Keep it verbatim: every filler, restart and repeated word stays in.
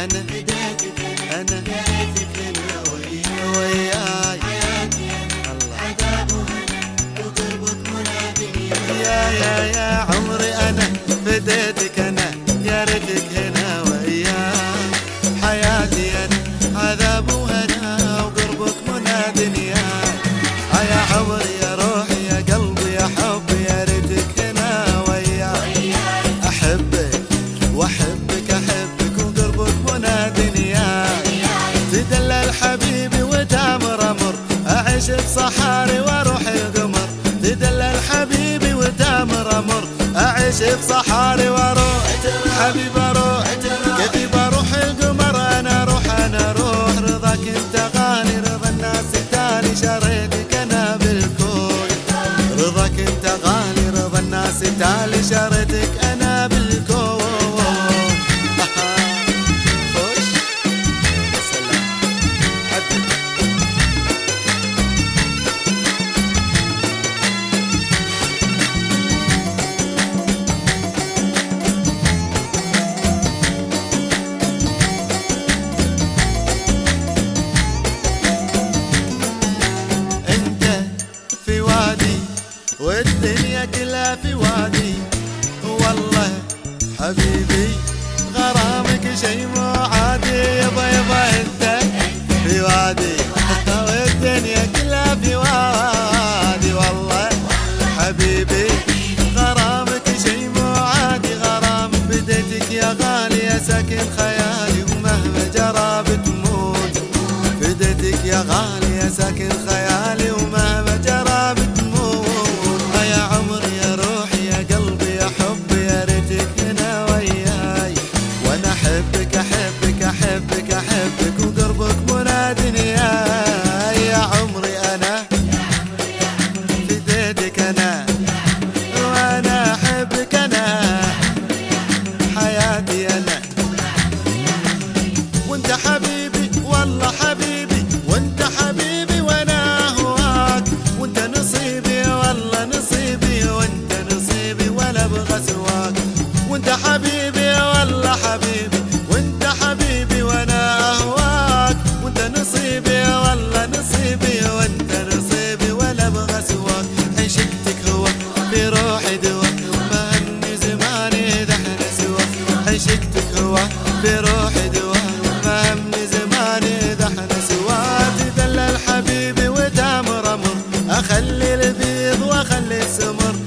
أنا فديتك أنا يا ريتك هنا وياي وياي حياتي أنا الله عذاب وهنا وقربك منى دنياي يا يا يا عمري أنا فديتك أنا يا ريتك هنا وياي حياتي أنا عذاب وهنا وقربك منى دنياي يا عمري يا روحي يا قلبي يا حبي يا ريتك هنا وياي أحبك وأحبك أحبك وقربك منى دنياي تدلل حبيبي وتامر أمر أعيش بصحاري وأروح القمر تدلل حبيبي وتامر أمر أعيش بصحاري وأروح حبيبي أروح كيفي بروح القمر أنا أروح أنا أروح رضاك أنت غالي رضا الناس تالي شريتك أنا بالكون رضاك أنت غالي رضا الناس تالي شريتك أنا بالكون خش يا سلام عدل والدنيا كلها في وادي والله حبيبي غرامك شي مو عادي يبا يبا انت في وادي والدنيا كلها في وادي والله حبيبي غرامك شي مو عادي غرام بديتك يا غالي يا ساكن خيالي ومهما جرى بتموت بديتك يا غالي يا ساكن خيالي ومهما جرى بتموت أحبك أحبك أحبك وقربك منى دنياي يا عمري أنا فديتك أنا وأنا أحبك أنا حياتي أنا وأنت حبيبي والله حبيبي وأنت حبيبي وأنا أهواك وأنت نصيبي والله نصيبي وأنت نصيبي ولا أبغى سواك وأنت حبيبي والله حبيبي وانت حبيبي وانا اهواك وانت نصيبي والله نصيبي وانت نصيبي ولا ابغى سواك عشقتك هو في روحي دواك وما همني زماني اذا احنا سوا عشقتك هو في روحي دواك وما همني زماني اذا احنا سوا تدلل حبيبي وتامر امر اخلي البيض واخلي السمر